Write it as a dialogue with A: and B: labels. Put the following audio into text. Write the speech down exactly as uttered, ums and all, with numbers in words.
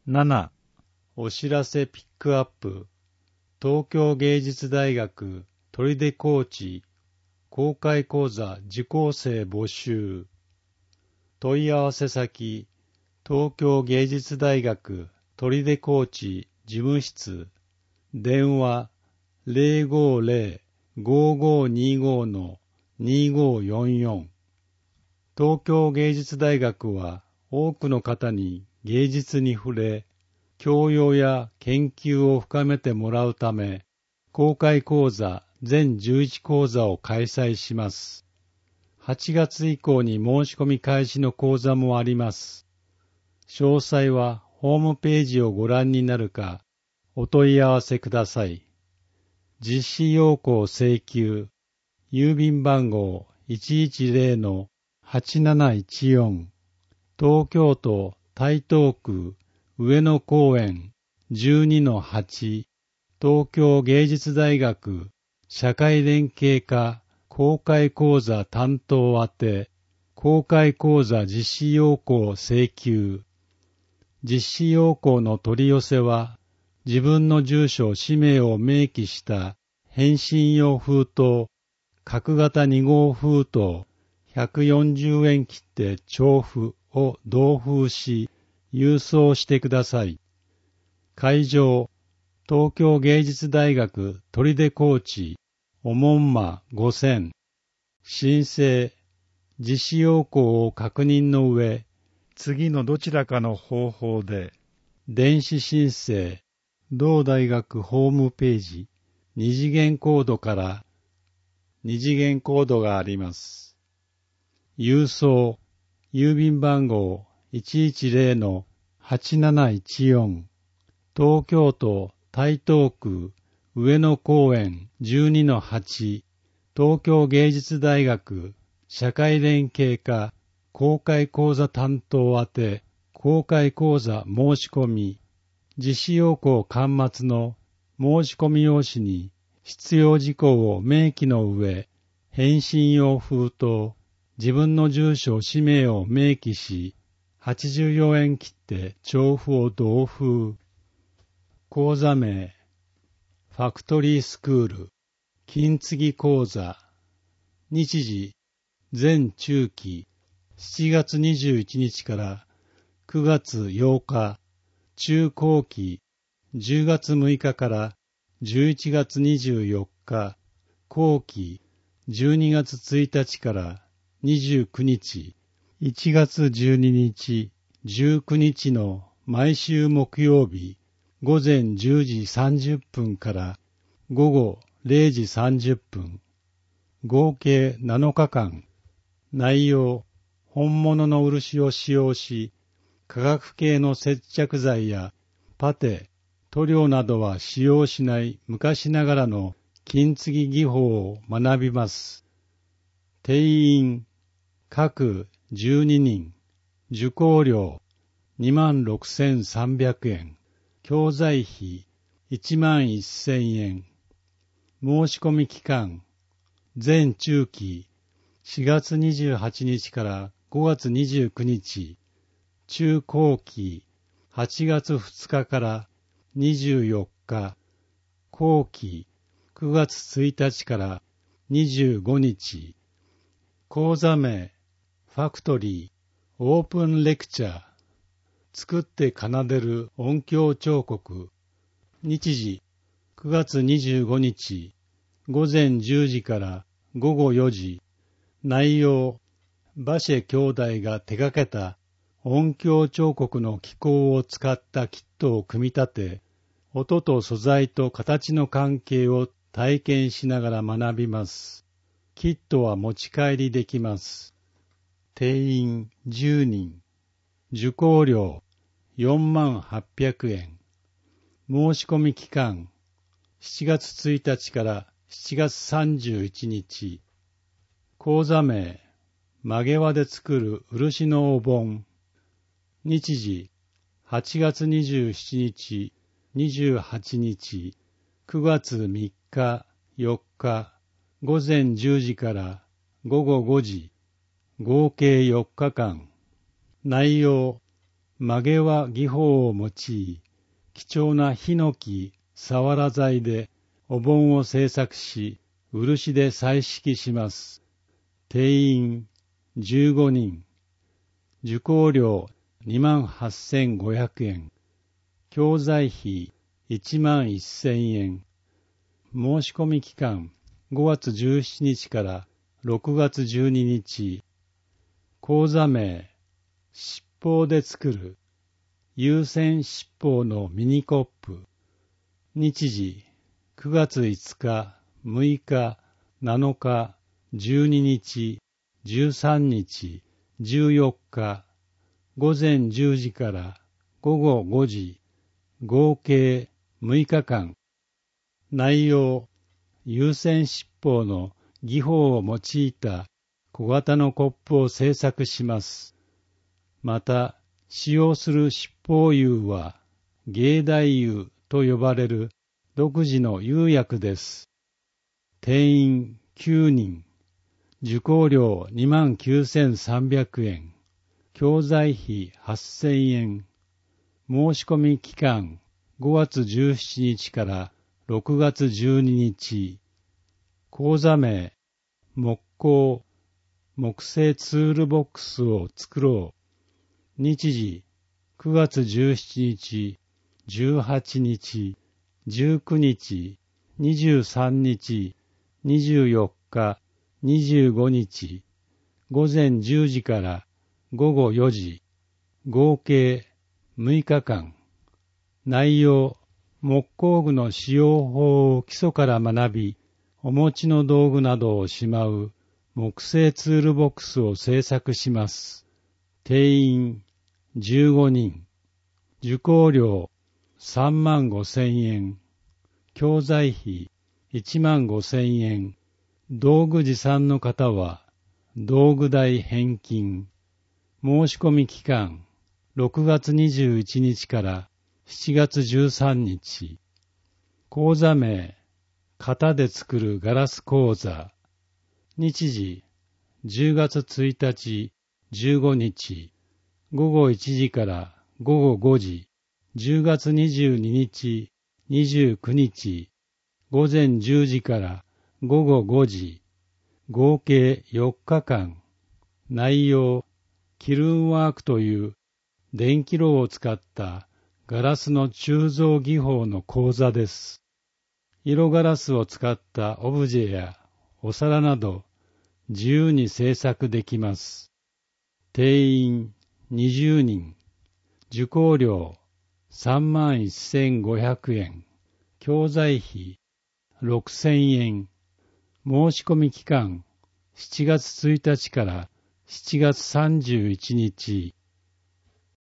A: なな. お知らせピックアップ。東京芸術大学取手コーチ公開講座受講生募集。問い合わせ先、東京芸術大学取手コーチ事務室。電話 ゼロごゼロ ごごにご にごよんよん。東京芸術大学は多くの方に芸術に触れ、教養や研究を深めてもらうため、公開講座全じゅういち講座を開催します。はちがつ以降に申し込み開始の講座もあります。詳細はホームページをご覧になるか、お問い合わせください。実施要項請求、郵便番号 いちいちゼロ はちなないちよん、東京都台東区上野公園 じゅうにのはち、東京芸術大学社会連携科公開講座担当宛て、公開講座実施要項請求。実施要項の取り寄せは、自分の住所、氏名を明記した返信用封筒、角型に号封筒、ひゃくよんじゅうえん切手帳付を同封し、郵送してください。会場、東京芸術大学取手コーチ、おもんまごせん。申請、実施要項を確認の上、次のどちらかの方法で、電子申請、同大学ホームページ、二次元コードから二次元コードがあります。郵送、郵便番号 いちいちゼロ はちなないちよん、東京都台東区上野公園 じゅうにのはち、東京芸術大学社会連携科公開講座担当宛て、公開講座申し込み、実施要項巻末の申し込み用紙に必要事項を明記の上、返信用封筒、自分の住所、氏名を明記し、はちじゅうよえん切手帳付を同封。講座名、ファクトリースクール、金継ぎ講座。日時、全中期、しちがつにじゅういちにちからくがつようか、中後期、じゅうがつむいかからじゅういちがつにじゅうよっか、後期、じゅうにがつついたちからにじゅうくにち、いちがつじゅうににち、じゅうくにちの毎週木曜日、ごぜんじゅうじさんじゅっぷんからごごれいじさんじゅっぷん、合計なのかかん、内容、本物の漆を使用し、化学系の接着剤やパテ、塗料などは使用しない昔ながらの金継ぎ技法を学びます。定員、各じゅうににん、受講料にまんろくせんさんびゃくえん、教材費いちまんせんえん、申し込み期間、全中期しがつにじゅうはちにちからごがつにじゅうくにち、中後期はちがつふつかからにじゅうよっか、後期くがつついたちからにじゅうごにち、講座名、ファクトリー、オープンレクチャー、作って奏でる音響彫刻、日時、くがつにじゅうごにち、ごぜんじゅうじからごごよじ、内容、バシェ兄弟が手掛けた音響彫刻の機構を使ったキットを組み立て、音と素材と形の関係を体験しながら学びます。キットは持ち帰りできます。定員じゅうにん、受講料よんまんはっぴゃくえん、申し込み期間しちがつついたちからしちがつさんじゅういちにち、講座名、曲げ輪で作る漆のお盆、日時、はちがつにじゅうしちにち、にじゅうはちにち、くがつみっか、よっか、ごぜんじゅうじからごごごじ、合計よっかかん、内容、 曲げは技法を用い、貴重なヒノキ、サワラ材でお盆を製作し、漆で彩色します。定員じゅうごにん。受講料にまんはっせんごひゃくえん。教材費いちまんせんえん。申し込み期間ごがつじゅうしちにちからろくがつじゅうににち。講座名、七宝で作る有線七宝のミニコップ。日時、くがついつか、むいか、なのか、じゅうににち、じゅうさんにち、じゅうよっか、ごぜんじゅうじからごごごじ、合計むいかかん。内容、有線七宝の技法を用いた小型のコップを製作します。また、使用する七宝釉は、芸大釉と呼ばれる独自の釉薬です。定員きゅうにん。受講料にまんきゅうせんさんびゃくえん。教材費はっせんえん。申し込み期間ごがつじゅうしちにちからろくがつじゅうににち。講座名、木工、木製ツールボックスを作ろう。日時、くがつじゅうしちにち、じゅうはちにち、じゅうくにち、にじゅうさんにち、にじゅうよっか、にじゅうごにち、ごぜんじゅうじからごごよじ、合計むいかかん。内容、木工具の使用法を基礎から学び、お持ちの道具などをしまう木製ツールボックスを製作します。定員じゅうごにん。受講料さんまんごせんえん。教材費いちまんごせんえん。道具持参の方は道具代返金。申し込み期間ろくがつにじゅういちにちからしちがつじゅうさんにち。講座名、型で作るガラス講座。日時、じゅうがつついたち、じゅうごにち、ごごいちじからごごごじ、じゅうがつにじゅうににち、にじゅうくにち、ごぜんじゅうじからごごごじ、合計よっかかん。内容、キルンワークという電気炉を使ったガラスの鋳造技法の講座です。色ガラスを使ったオブジェやお皿など自由に制作できます。定員にじゅうにん。受講料さんまんせんごひゃくえん。教材費ろくせんえん。申し込み期間しちがつついたちからしちがつさんじゅういちにち。